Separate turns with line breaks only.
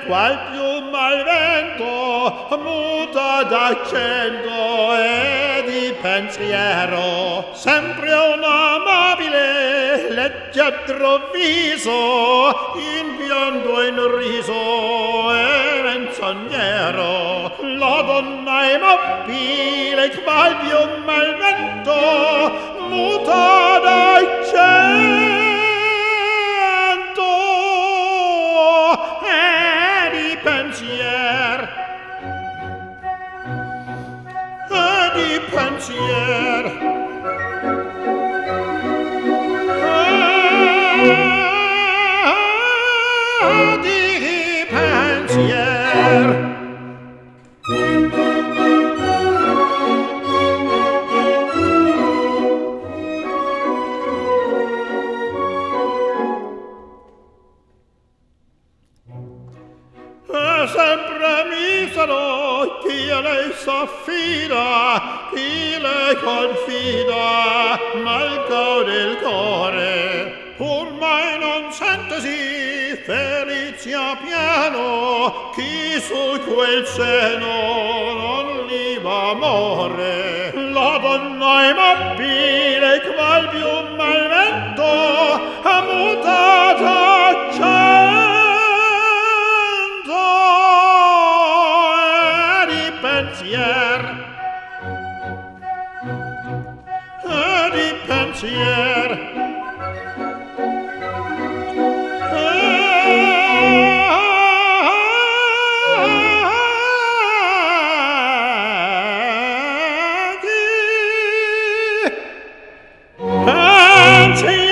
qual più malvento muta d'accento e di pensiero, sempre un amabile leggiadro viso, in biondo in riso e menzognero, la donna immobile qual più malvento muta d'accento e di pensier di pensier. Sempre misero chi a lei s'affida, chi le confida, mal gode il core, ormai non sentesi felizia piano, chi su quel seno non li va amore. La donna immobile qual più malvento ha mutata c'è di pensier pensier